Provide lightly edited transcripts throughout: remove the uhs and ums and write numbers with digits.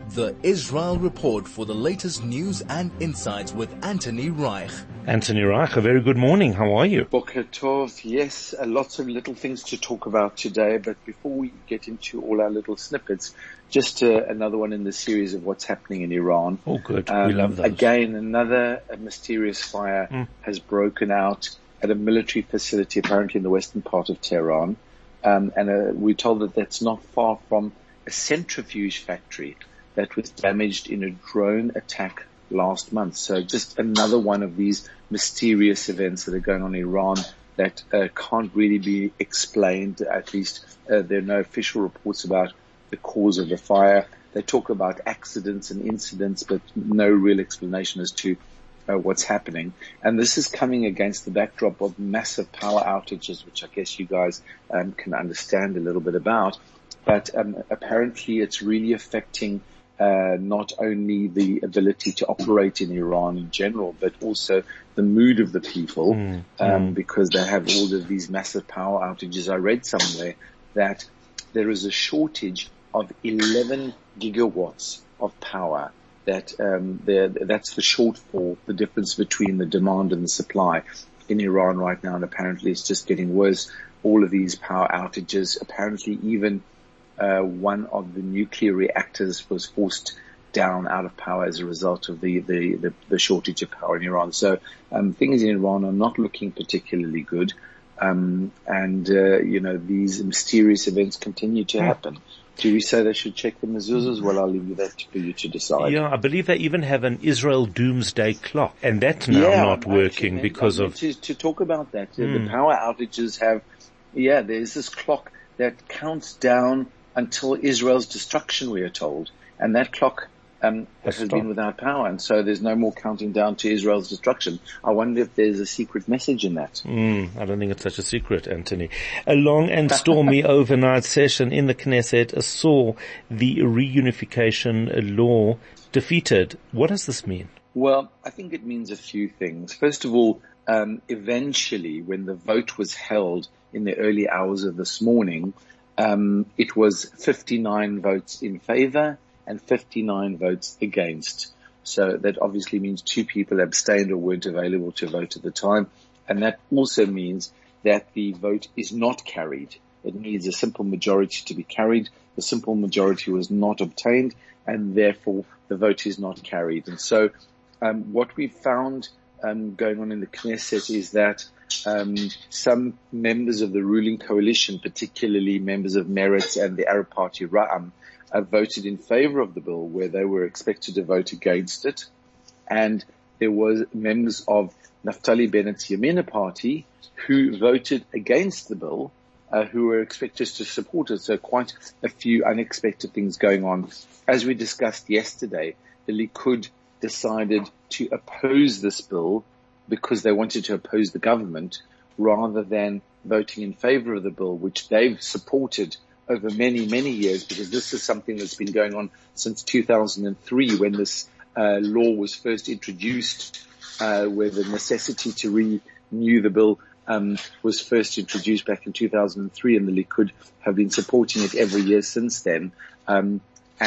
The Israel Report for the latest news and insights with Anthony Reich. Anthony Reich, a very good morning. How are you? Boker Tov. Yes, lots of little things to talk about today, but before we get into all our little snippets, just another one in the series of what's happening in Iran. Oh, good. We love those. Again, another mysterious fire has broken out at a military facility, apparently in the western part of Tehran. And we're told that that's not far from a centrifuge factory that was damaged in a drone attack last month. So just another one of these mysterious events that are going on in Iran that can't really be explained. At least there are no official reports about the cause of the fire. They talk about accidents and incidents, but no real explanation as to what's happening. And this is coming against the backdrop of massive power outages, which I guess you guys can understand a little bit about. But apparently it's really affecting not only the ability to operate in Iran in general, but also the mood of the people, because they have all of these massive power outages. I read somewhere that there is a shortage of 11 gigawatts of power. That's the shortfall, the difference between the demand and the supply in Iran right now. And apparently it's just getting worse. All of these power outages, apparently even one of the nuclear reactors was forced down out of power as a result of the shortage of power in Iran. So things in Iran are not looking particularly good, these mysterious events continue to happen. Do we say they should check the mezuzahs? Well, I'll leave that for you to decide. Yeah, I believe they even have an Israel doomsday clock, and that's now not working because of... To talk about that, the power outages have, there's this clock that counts down until Israel's destruction, we are told. And that clock has been without power, and so there's no more counting down to Israel's destruction. I wonder if there's a secret message in that. I don't think it's such a secret, Anthony. A long and stormy overnight session in the Knesset saw the reunification law defeated. What does this mean? Well, I think it means a few things. First of all, eventually, when the vote was held in the early hours of this morning, it was 59 votes in favor and 59 votes against. So that obviously means 2 people abstained or weren't available to vote at the time. And that also means that the vote is not carried. It needs a simple majority to be carried. The simple majority was not obtained, and therefore the vote is not carried. And so what we found going on in the Knesset is that some members of the ruling coalition, particularly members of Meretz and the Arab party Ra'am, voted in favor of the bill where they were expected to vote against it. And there was members of Naftali Bennett's Yamina party who voted against the bill, who were expected to support it. So quite a few unexpected things going on. As we discussed yesterday, the Likud decided to oppose this bill because they wanted to oppose the government rather than voting in favor of the bill, which they've supported over many, many years, because this is something that's been going on since 2003 when this law was first introduced, where the necessity to renew the bill was first introduced back in 2003, and the Likud have been supporting it every year since then. And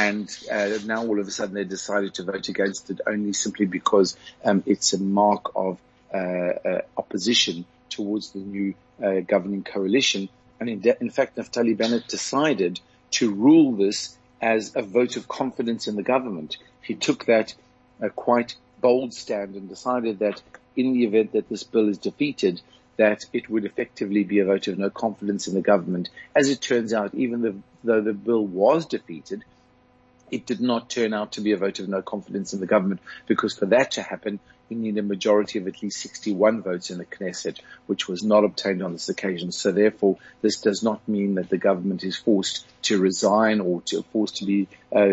now all of a sudden they decided to vote against it only simply because it's a mark of opposition towards the new governing coalition. And in fact, Naftali Bennett decided to rule this as a vote of confidence in the government. He took that quite bold stand and decided that in the event that this bill is defeated, that it would effectively be a vote of no confidence in the government. As it turns out, even though the bill was defeated, it did not turn out to be a vote of no confidence in the government, because for that to happen, you need a majority of at least 61 votes in the Knesset, which was not obtained on this occasion. So therefore, this does not mean that the government is forced to resign or forced to be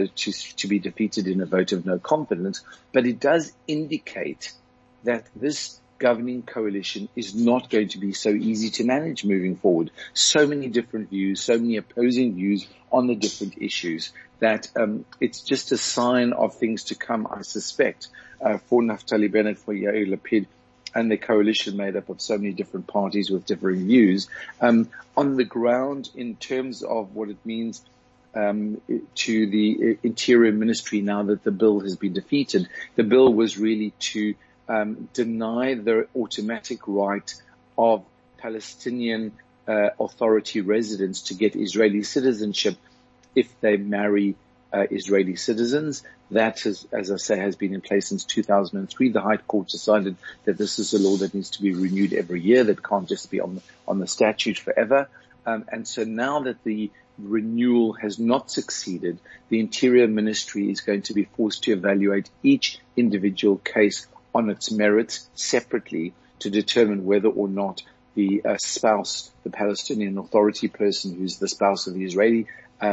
defeated in a vote of no confidence. But it does indicate that this governing coalition is not going to be so easy to manage moving forward. So many different views, so many opposing views on the different issues that it's just a sign of things to come, I suspect, for Naftali Bennett, for Yair Lapid, and the coalition made up of so many different parties with differing views. On the ground, in terms of what it means to the Interior Ministry now that the bill has been defeated. The bill was really to deny the automatic right of Palestinian Authority residents to get Israeli citizenship if they marry Israeli citizens. That has, as I say, has been in place since 2003. The High Court decided that this is a law that needs to be renewed every year, that can't just be on the statute forever. And so now that the renewal has not succeeded, the Interior Ministry is going to be forced to evaluate each individual case on its merits separately to determine whether or not the spouse, the Palestinian Authority person who's the spouse of the Israeli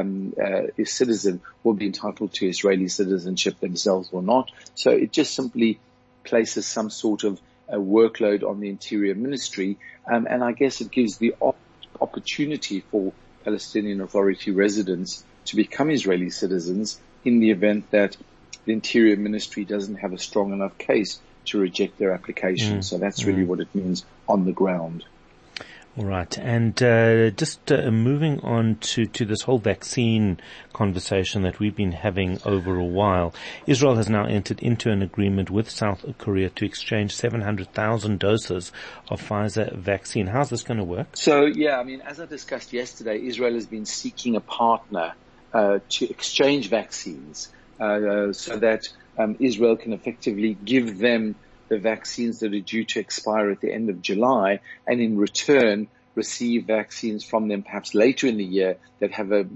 citizen, will be entitled to Israeli citizenship themselves or not. So it just simply places some sort of a workload on the Interior Ministry, and I guess it gives the opportunity for Palestinian Authority residents to become Israeli citizens in the event that the Interior Ministry doesn't have a strong enough case to reject their application. So that's really what it means on the ground. All right. And just moving on to this whole vaccine conversation that we've been having over a while, Israel has now entered into an agreement with South Korea to exchange 700,000 doses of Pfizer vaccine. How's this going to work? So, yeah, I mean, as I discussed yesterday, Israel has been seeking a partner to exchange vaccines so that Israel can effectively give them the vaccines that are due to expire at the end of July, and in return receive vaccines from them perhaps later in the year that have a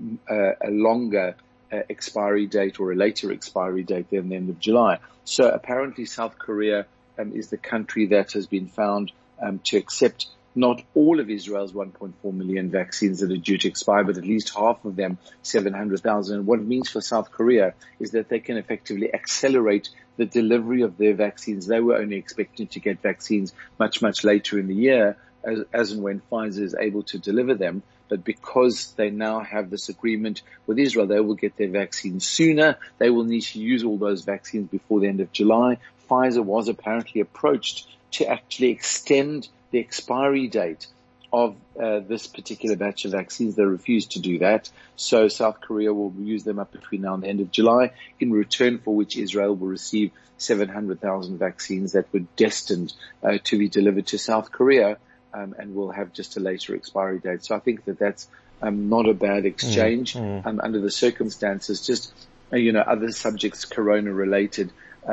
longer expiry date or a later expiry date than the end of July. So apparently South Korea is the country that has been found to accept not all of Israel's 1.4 million vaccines that are due to expire, but at least half of them, 700,000. And what it means for South Korea is that they can effectively accelerate the delivery of their vaccines. They were only expecting to get vaccines much, much later in the year, as and when Pfizer is able to deliver them. But because they now have this agreement with Israel, they will get their vaccines sooner. They will need to use all those vaccines before the end of July. Pfizer was apparently approached to actually extend the expiry date of this particular batch of vaccines. They refused to do that. So South Korea will use them up between now and the end of July, in return for which Israel will receive 700,000 vaccines that were destined to be delivered to South Korea, and will have just a later expiry date. So I think that that's not a bad exchange under the circumstances. Just, other subjects corona related,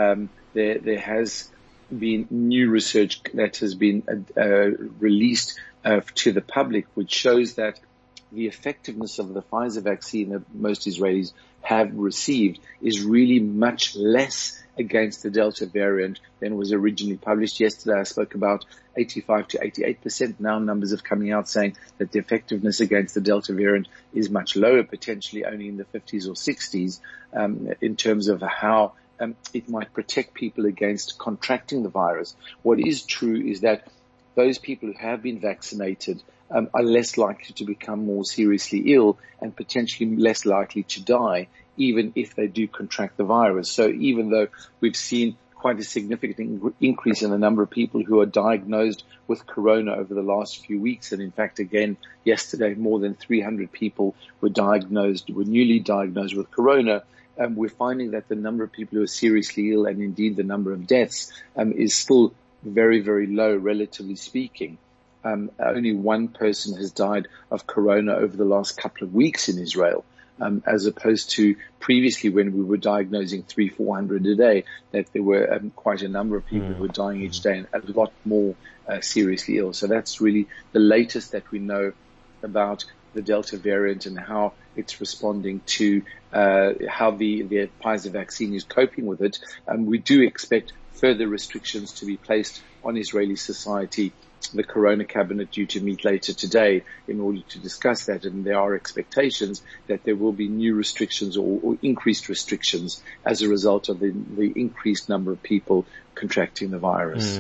there has been new research that has been released to the public, which shows that the effectiveness of the Pfizer vaccine that most Israelis have received is really much less against the Delta variant than was originally published. Yesterday I spoke about 85 to 88%. Now numbers are coming out saying that the effectiveness against the Delta variant is much lower, potentially only in the 50s or 60s, in terms of how it might protect people against contracting the virus. What is true is that those people who have been vaccinated are less likely to become more seriously ill and potentially less likely to die, even if they do contract the virus. So even though we've seen quite a significant increase in the number of people who are diagnosed with corona over the last few weeks, and in fact, again, yesterday, more than 300 people were newly diagnosed with corona, we're finding that the number of people who are seriously ill, and indeed the number of deaths, is still very, very low, relatively speaking. Only one person has died of corona over the last couple of weeks in Israel, as opposed to previously when we were diagnosing 300-400 a day, that there were quite a number of people who were dying each day, and a lot more seriously ill. So that's really the latest that we know about the Delta variant and how it's responding to how the Pfizer vaccine is coping with it. We do expect further restrictions to be placed on Israeli society. The Corona Cabinet due to meet later today in order to discuss that, and there are expectations that there will be new restrictions or increased restrictions as a result of the increased number of people contracting the virus.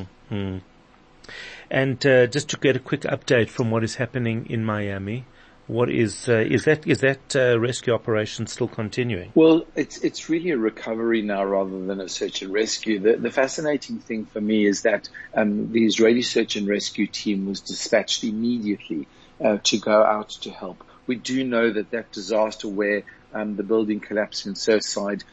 And just to get a quick update from what is happening in Miami, what is that rescue operation still continuing? Well, it's really a recovery now rather than a search and rescue. The fascinating thing for me is that the Israeli search and rescue team was dispatched immediately to go out to help. We do know that disaster where the building collapsed in Surfside,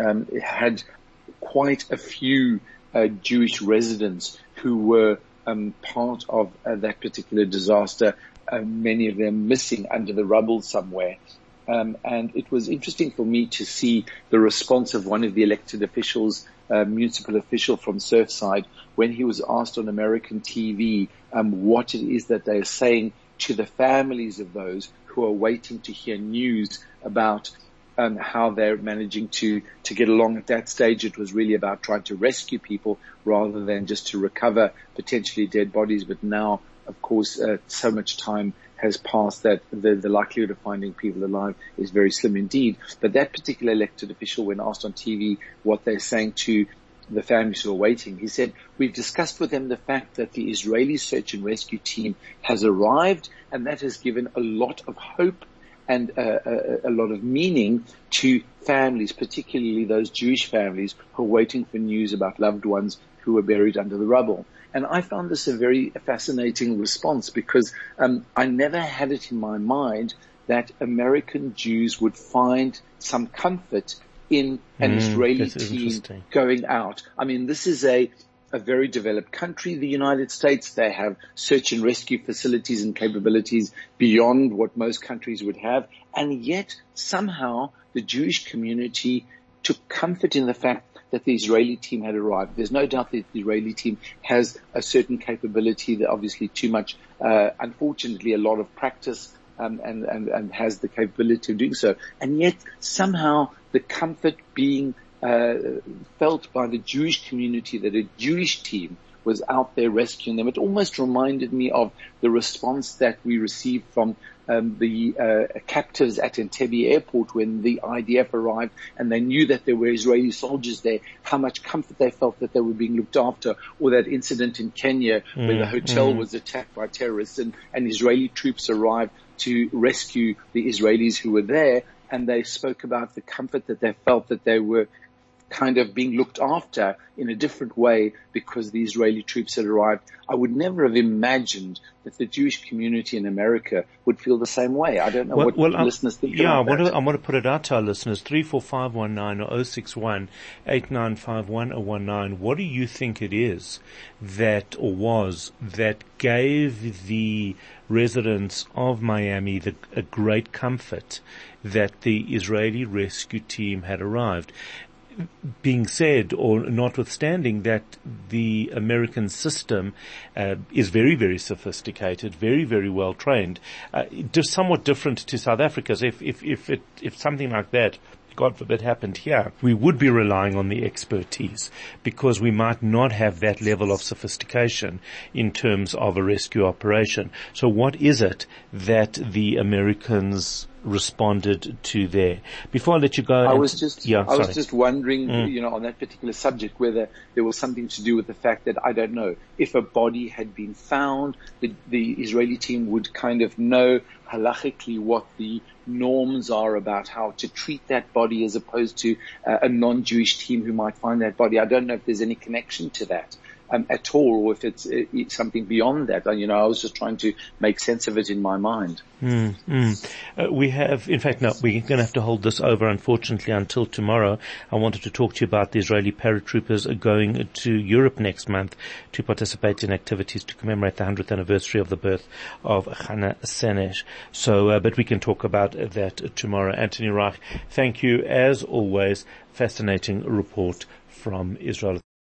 had quite a few Jewish residents who were part of that particular disaster, many of them missing under the rubble somewhere. And it was interesting for me to see the response of one of the elected officials, municipal official from Surfside, when he was asked on American TV what it is that they are saying to the families of those who are waiting to hear news about how they're managing to get along. At that stage, it was really about trying to rescue people rather than just to recover potentially dead bodies. But now, of course, so much time has passed that the likelihood of finding people alive is very slim indeed. But that particular elected official, when asked on TV what they're saying to the families who are waiting, he said, "We've discussed with them the fact that the Israeli search and rescue team has arrived, and that has given a lot of hope and a lot of meaning to families, particularly those Jewish families who are waiting for news about loved ones who were buried under the rubble." And I found this a very fascinating response, because I never had it in my mind that American Jews would find some comfort in an Israeli team going out. I mean, this is a very developed country, the United States. They have search and rescue facilities and capabilities beyond what most countries would have. And yet somehow the Jewish community took comfort in the fact that the Israeli team had arrived. There's no doubt that the Israeli team has a certain capability, that obviously too much, unfortunately a lot of practice, and has the capability of doing so. And yet somehow the comfort being felt by the Jewish community that a Jewish team was out there rescuing them. It almost reminded me of the response that we received from the captives at Entebbe airport when the IDF arrived and they knew that there were Israeli soldiers there, how much comfort they felt that they were being looked after. Or that incident in Kenya where the hotel was attacked by terrorists and Israeli troops arrived to rescue the Israelis who were there, and they spoke about the comfort that they felt that they were kind of being looked after in a different way because the Israeli troops had arrived. I would never have imagined that the Jewish community in America would feel the same way. I don't know what listeners think about that. I want to put it out to our listeners, 34519 or 061-8951-019. What do you think it is that, or was, that gave the residents of Miami a great comfort that the Israeli rescue team had arrived? Being said, or notwithstanding that the American system is very, very sophisticated, very, very well trained, just somewhat different to South Africa's. If something like that, God forbid, happened here, we would be relying on the expertise because we might not have that level of sophistication in terms of a rescue operation. So what is it that the Americans responded to there? Before I let you go, I was just wondering, on that particular subject, whether there was something to do with the fact that, I don't know, if a body had been found, the Israeli team would kind of know halachically what the norms are about how to treat that body as opposed to a non-Jewish team who might find that body. I don't know if there's any connection to that at all, or if it's something beyond that. I was just trying to make sense of it in my mind. We have, in fact, no, we're going to have to hold this over, unfortunately, until tomorrow. I wanted to talk to you about the Israeli paratroopers going to Europe next month to participate in activities to commemorate the 100th anniversary of the birth of Hannah Senesh. So, but we can talk about that tomorrow. Anthony Reich, thank you, as always. Fascinating report from Israel.